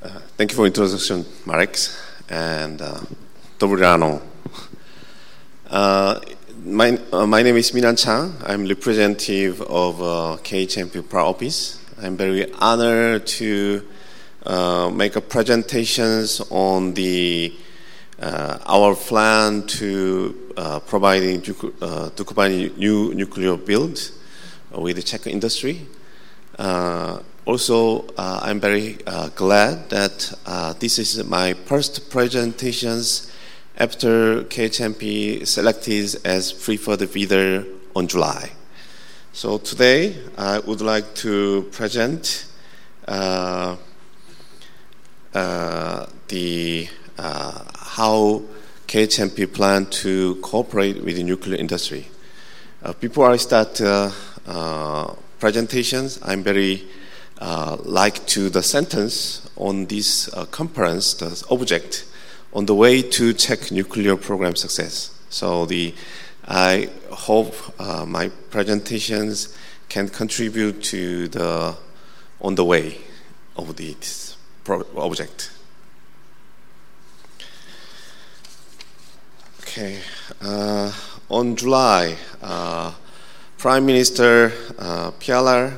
Thank you for introduction, Marek, and Dobry rano. My name is Minan Chang. I'm representative of KHNP Prague office. I'm very honored to make a presentations on our plan to providing Dukovany new nuclear build with the Czech industry. Also, I'm very glad that this is my first presentations after KHNP selected as preferred bidder on July. So today, I would like to present how KHNP plan to cooperate with the nuclear industry. Before I start presentations, I'm very like to the sentence on this conference, the object, on the way to Czech nuclear program success. So I hope my presentations can contribute to on the way of this object. Okay, on July, Prime Minister Fiala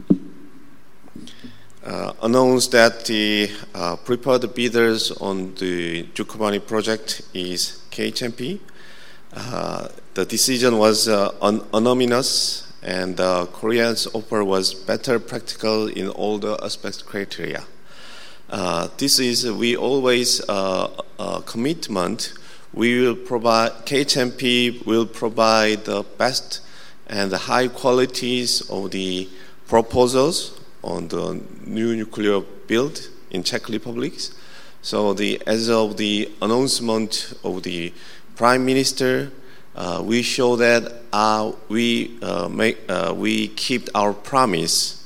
announced that the preferred bidders on the Dukovany project is KHNP. The decision was anonymous, and Korea's offer was better practical in all the aspects criteria. We always commitment. KHNP will provide the best and the high qualities of the proposals on the new nuclear build in Czech Republic. So as of the announcement of the Prime Minister, we show that we keep our promise.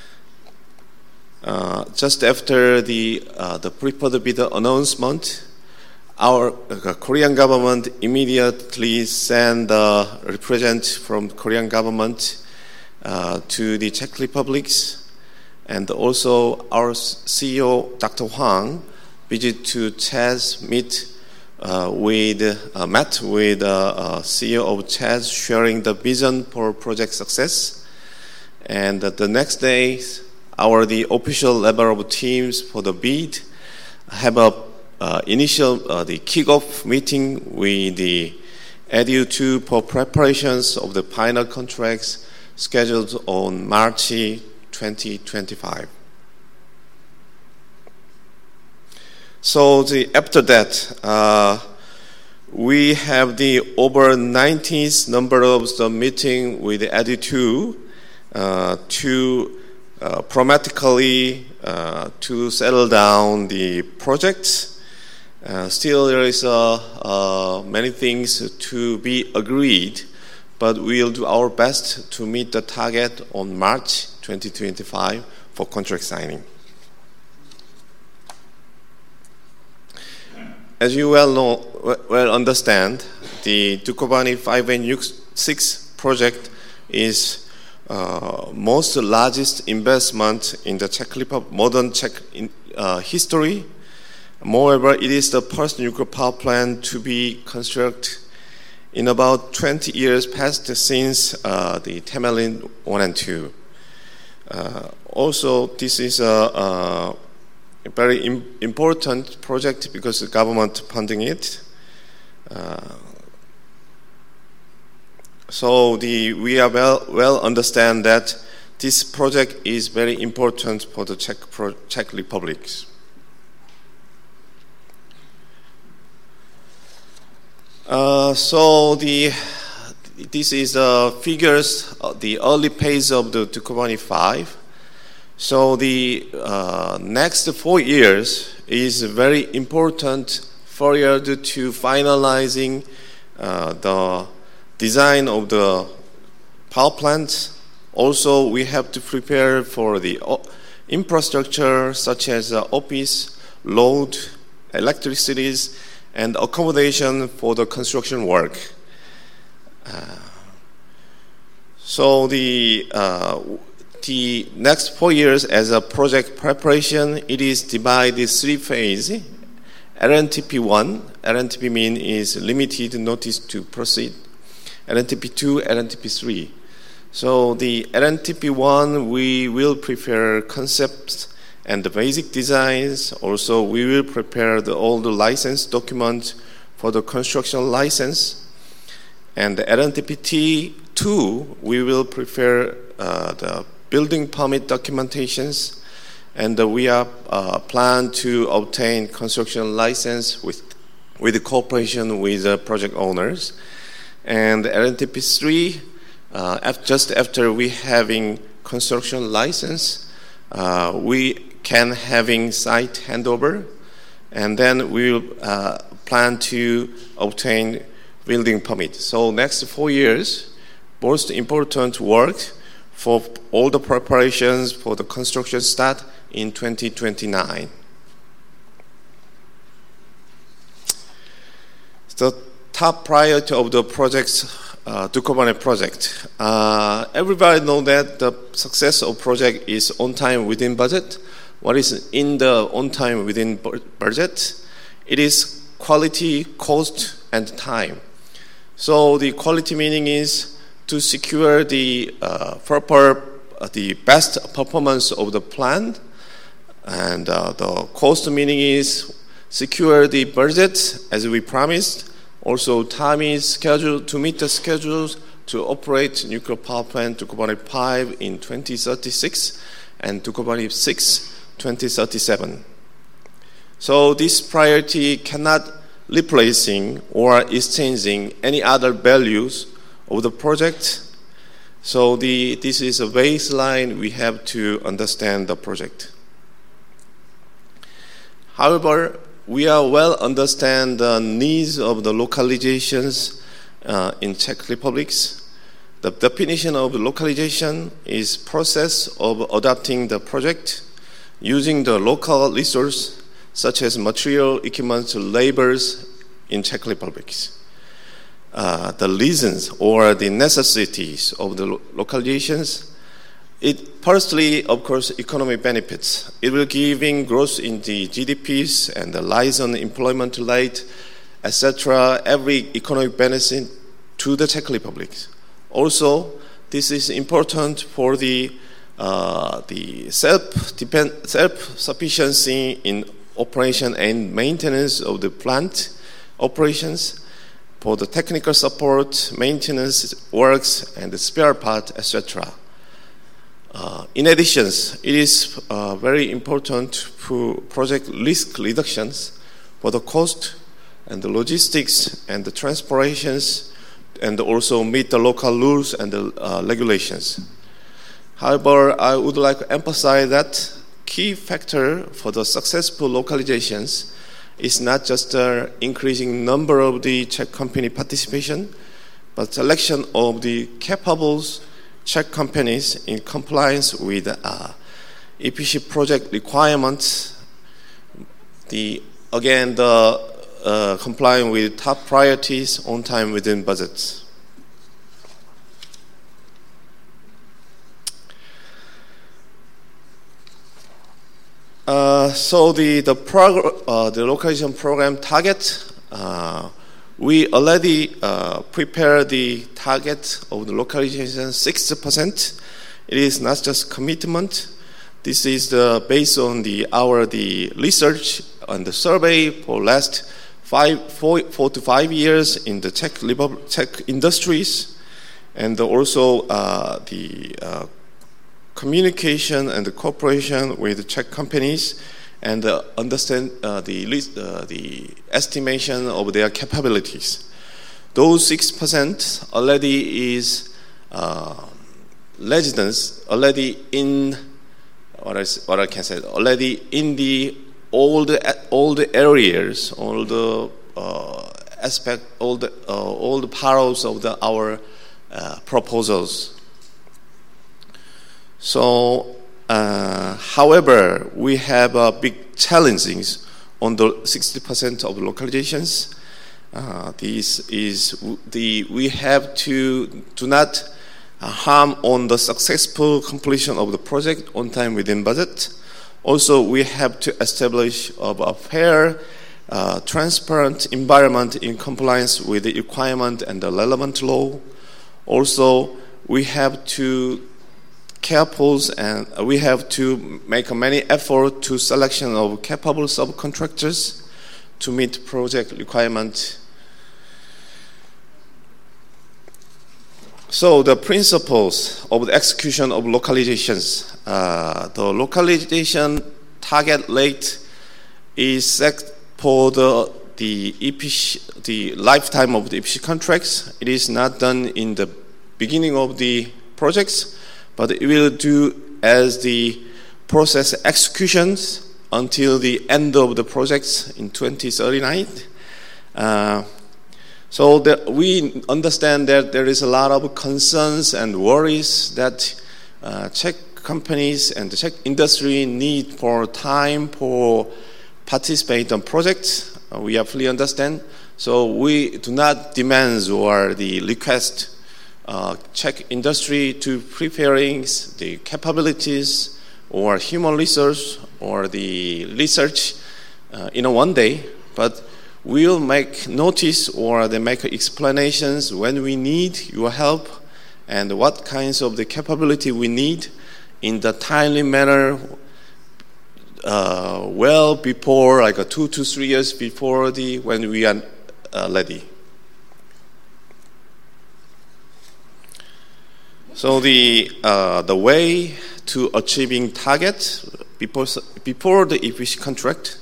Just after the preferred bidder announcement, our Korean government immediately sent a representative from Korean government to the Czech Republic. And also our CEO, Dr. Hwang, visited to CEZ, met with CEO of CEZ, sharing the vision for project success. And the next day, the official level of teams for the bid have the kickoff meeting with the EDU2 for preparations of the final contracts scheduled on March 2025. So after that, we have the over 90th number of the meeting with the EDU2 to pragmatically to settle down the projects. Still, there is many things to be agreed, but we'll do our best to meet the target on March 2025 for contract signing. As you well understand, the Dukovany 5 and 6 project is most largest investment in the Czech Republic, modern Czech history. Moreover, it is the first nuclear power plant to be constructed in about 20 years past since the Temelin 1 and 2. Also, this is a very important project because the government funding it. We are well understand that this project is very important for the Czech Republic. This is the figures, the early phase of the Dukovany 5. So the next 4 years is very important for you to finalizing the design of the power plant. Also, we have to prepare for the infrastructure such as office, road, electricities, and accommodation for the construction work. the next 4 years as a project preparation, it is divided 3 phases. LNTP1, LNTP mean is limited notice to proceed. LNTP2, LNTP3. So the LNTP1, we will prepare concepts and the basic designs. Also, we will prepare all the license documents for the construction license. And the LNTP2, we will prepare the building permit documentations. And we are plan to obtain construction license with the cooperation with the project owners. And LNTP3, just after we having construction license, we can having site handover, and then we will plan to obtain building permit. So next 4 years, most important work for all the preparations for the construction start in 2029. The top priority of the project's Dukovany project. Everybody know that the success of project is on time within budget. What is in the on time within budget? It is quality, cost, and time. So the quality meaning is to secure the best performance of the plan, and the cost meaning is secure the budget as we promised. Also, time is scheduled to meet the schedules to operate nuclear power plant Dukovany 5 in 2036 and Dukovany 6 2037. So this priority cannot replacing or exchanging any other values of the project. So this is a baseline we have to understand the project. However, we are well understand the needs of the localizations in Czech Republic. The definition of localization is process of adapting the project using the local resource such as material, equipment, labors in Czech Republic. The reasons or the necessities of the localizations, it firstly, of course, economic benefits. It will giving growth in the GDPs and the rise on employment rate, etc. Every economic benefit to the Czech Republic. Also, this is important for the self-sufficiency in operation and maintenance of the plant operations, for the technical support, maintenance works, and the spare part, etc. In addition, it is very important for project risk reductions for the cost and the logistics and the transportations, and also meet the local rules and the regulations. However, I would like to emphasize that key factor for the successful localizations is not just the increasing number of the Czech company participation, but selection of the capable Czech companies in compliance with EPC project requirements. Complying with top priorities on time within budgets. So the localization program target, we already prepared the target of the localization 60%. It is not just commitment. This is based on our research and the survey for last 4 to 5 years in the Czech industries, and also the communication and the cooperation with the Czech companies, and understand the estimation of their capabilities. Those 6% already is residents already in what I can say already in the all the areas, all the aspect, all the parts of our proposals. So, however, we have big challenges on the 60% of localizations. We have to do not harm on the successful completion of the project on time within budget. Also, we have to establish a fair, transparent environment in compliance with the requirement and the relevant law. Also, we have to careful and we have to make many effort to selection of capable subcontractors to meet project requirement. So the principles of the execution of localizations. The localization target rate is set for the EPC, the lifetime of the EPC contracts. It is not done in the beginning of the projects, but it will do as the process executions until the end of the projects in 2039. So we understand that there is a lot of concerns and worries that Czech companies and the Czech industry need for time for participate on projects. We fully understand. So we do not demand or the request Czech industry to preparing the capabilities or human resource or the research in one day, but we'll make notice or they make explanations when we need your help and what kinds of the capability we need in the timely manner, well before, like 2 to 3 years before when we are ready. So the way to achieving target before the EPC contract.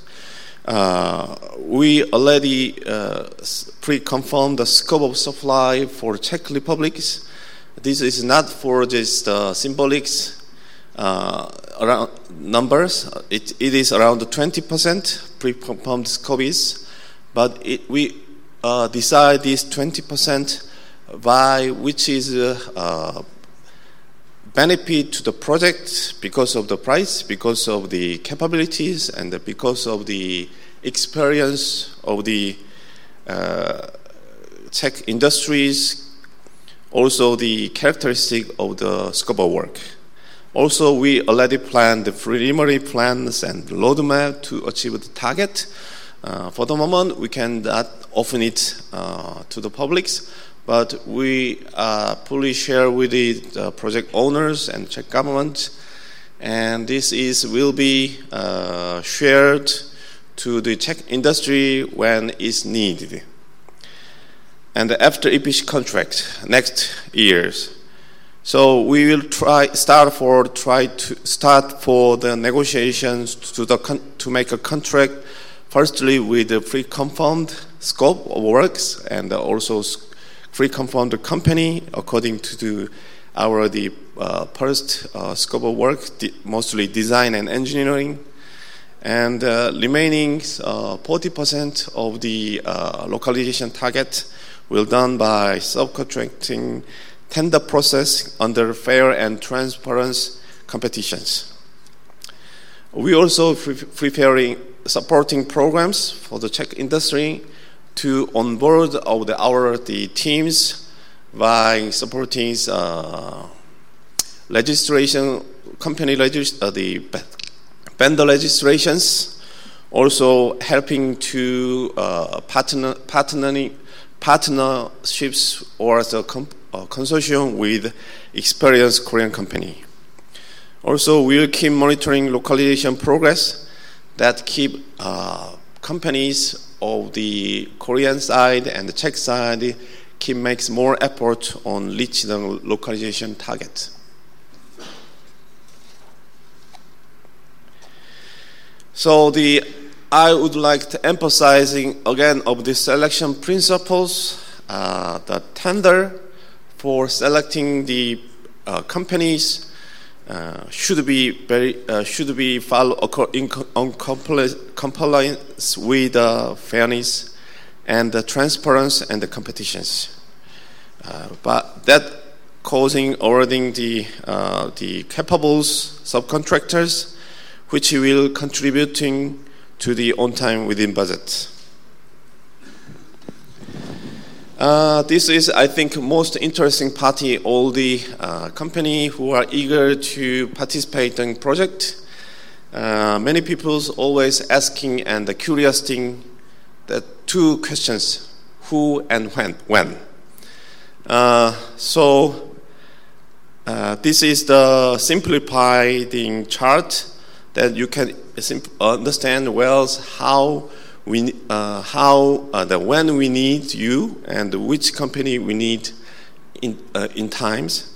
We already pre-confirmed the scope of supply for Czech Republic. This is not for just symbolic around numbers. It is around 20% pre-confirmed scope is, but we decide this 20% by which is benefit to the project because of the price, because of the capabilities, and because of the experience of the Czech industries, also the characteristic of the scope of work. Also, we already planned the preliminary plans and roadmap to achieve the target. For the moment, we cannot open it to the public, but we fully share with the project owners and Czech government, and this will be shared to the Czech industry when it's needed. And after EPC contract next years, so we will start for the negotiations to make a contract. Firstly, with the pre-confirmed scope of works and also pre-confirmed the company according to our first scope of work, mostly design and engineering, and remaining 40% of the localization target will done by subcontracting tender process under fair and transparent competitions. We also preparing supporting programs for the Czech industry to onboard our teams by supporting registration, the vendor registrations, also helping to partnerships or as a consortium with experienced Korean company. Also, we will keep monitoring localization progress that keep companies of the Korean side and the Czech side makes more effort on reaching the localization target. So I would like to emphasizing again of the selection principles. The tender for selecting the companies should be followed in compliance with fairness and the transparency and the competitions. But that causing awarding the capable subcontractors, which will contributing to the on time within budget. This is, I think, most interesting party. All the company who are eager to participate in project. Many people always asking and the curious thing, the two questions: who and when. This is the simplifying chart that you can understand well how when we need you and which company we need in times.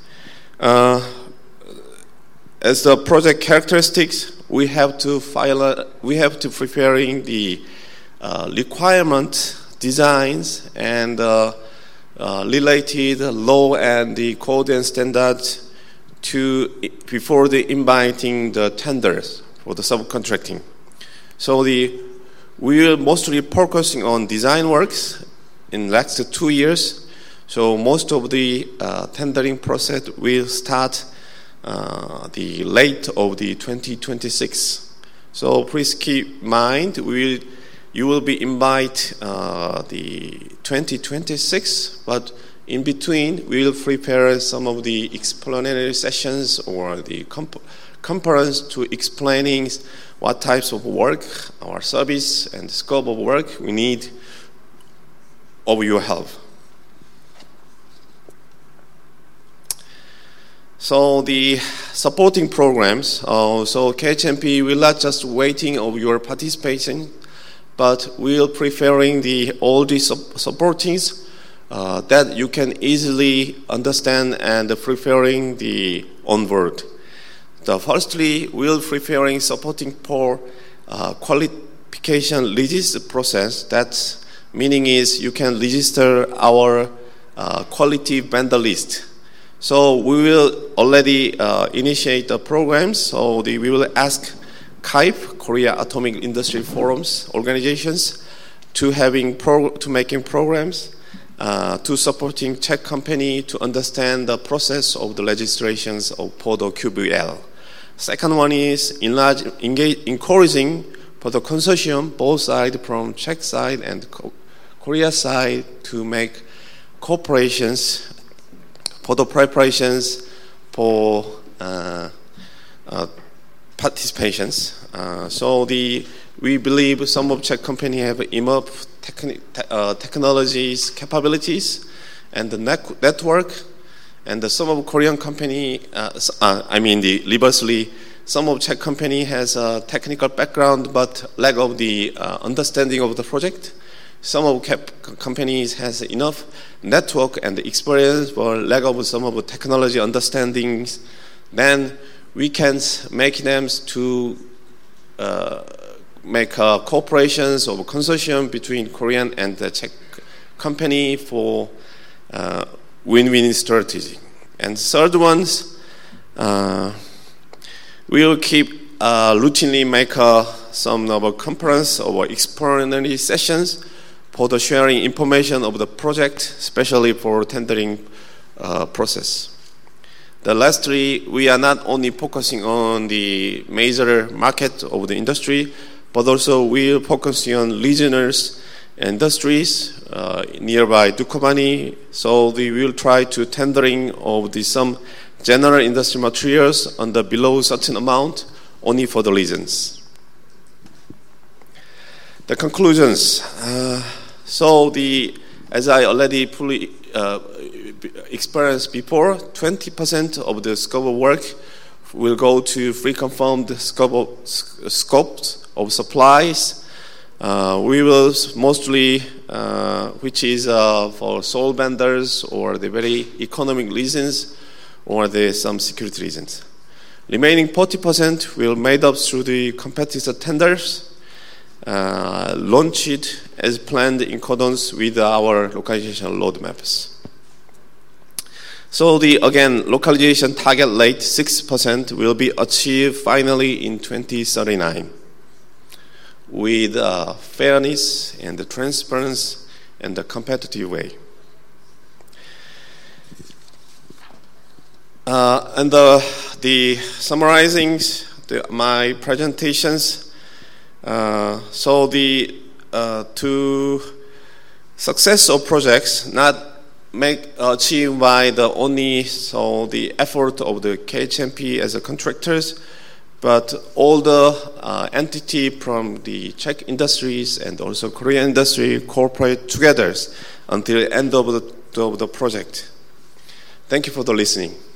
As the project characteristics, we have to preparing the requirement designs and related law and the code and standards before inviting the tenders for the subcontracting. So we will mostly focusing on design works in next 2 years. So most of the tendering process will start the late of the 2026. So please keep in mind you will be invited the 2026, but in between we will prepare some of the explanatory sessions or the conference to explaining what types of work, our service and scope of work we need of your help. So the supporting programs, so KHNP will not just waiting of your participation, but we'll preparing all the supportings that you can easily understand and preparing the onboard. Firstly, we'll preparing supporting for qualification register process. That's meaning is you can register our quality vendor list. So we will already initiate the programs. So we will ask KAIF, Korea Atomic Industry Forums organizations, to making programs, to supporting Czech company to understand the process of the registrations of PODO QBL. Second one is encouraging for the consortium, both sides from Czech side and Korea side, to make cooperations for the preparations for participations. We believe some of Czech companies have enough technologies, capabilities, and the network, and some of Korean company, reversely, some of Czech company has a technical background but lack of the understanding of the project. Some of companies has enough network and experience but lack of some of the technology understandings. Then we can make them to make cooperations or consortium between Korean and the Czech company for win-win strategy. And third ones, we will keep routinely make some of a conference or explanatory sessions for the sharing information of the project, especially for tendering process. Lastly, we are not only focusing on the major market of the industry, but also we are focusing on regional industries nearby Dukovany. So we will try to tendering of some general industry materials under below certain amount only for the regions. The conclusions. As I already fully experienced before, 20% of the scope of work will go to pre-confirmed scopes of supplies. We will mostly, which is for sole vendors or the very economic reasons or some security reasons. Remaining 40% will made up through the competitor tenders, launched as planned in accordance with our localization roadmaps. So localization target rate 6% will be achieved finally in 2039 with fairness and the transparency and the competitive way. And the summarizing my presentations. To Success of projects not achieved by the effort of the KHNP as a contractors, but all the entity from the Czech industries and also Korean industry cooperate together until the end of the project. Thank you for the listening.